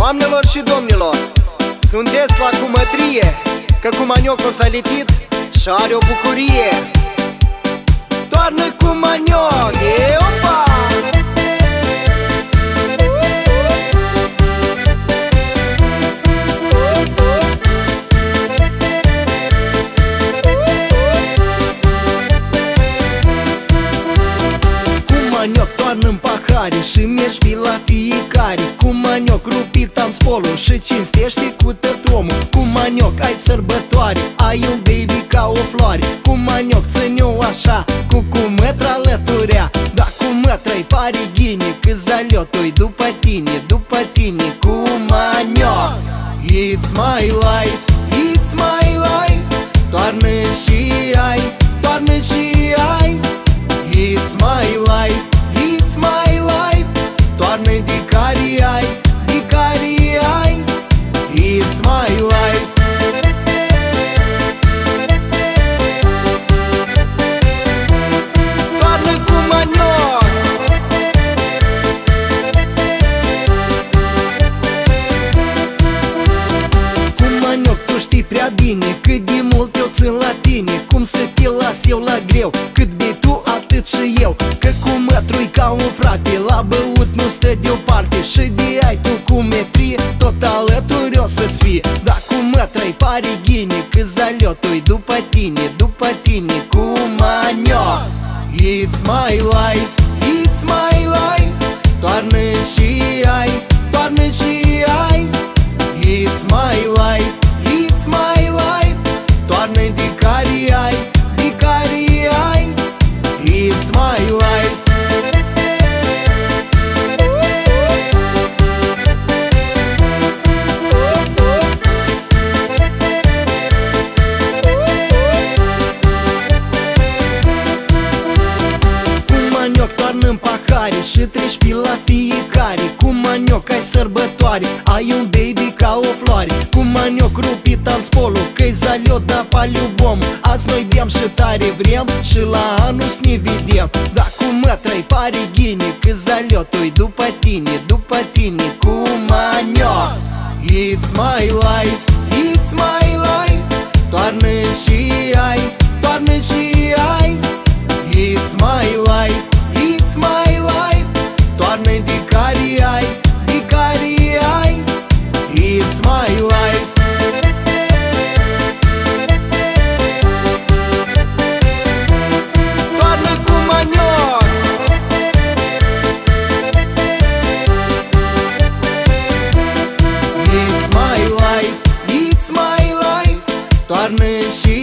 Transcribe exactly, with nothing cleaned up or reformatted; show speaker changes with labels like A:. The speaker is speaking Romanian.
A: Doamnelor și domnilor, sunteți la cumătrie, că cu maniocul s-a litit și are o bucurie. Toarnă cu manioc, e opa! Manioc toarnă-n pahare și mergi fi la fiecare. Cu manioc rupit am spolul și cinstește cu tătomul. Cu manioc ai sărbătoare, ai un baby ca o floare. Cu manioc ține-o așa, cu cumătra alăturea. Da, cumătra-i pare ghine, că zaliotoi după tine, după tine. Cu manioc, it's my life, it's my life. Toarnă și ai, toarnă și ai. It's my life, it's my life. Toarnă de care ai, de care ai. It's my life. Toarnă cu manioc. Cu manioc tu știi prea bine cât de mult eu țin la tine. Cum să te las eu la greu, cât bei tu atât și eu. Că cu mătrui ca un frate, la băut nu stă deoparte. Și de ai tu cu metrie, tot alături o să-ți fie. Dar cu mătrui pare ghine, că zaliotui după tine, după tine. Cu manioc, it's my life, it's my life. Toarnă și ai, toarnă și ai. It's my life, it's my life. Toarnă de care ai, de care ai. It's my life. Cu manioc toarnă-n pahare și treci pe la fiecare. Cu manioc ai sărbătoare, ai un baby ca o floare. Cu manioc rupit am spolul, că-i zaliot da paliubom. Azi noi beam și tare vrem și la anul să ne vedem. Dar cu mătra-i pare ghine, că zaliotui după tine, după tine. Cu manioc, it's my life, it's my life. Toarnă și ai, toarnă și ai. It's my life, it's my life. Toarnă de care ai, de care ai. It's my life. Toarnă cu manioc. It's my life, it's my life. Toarnă și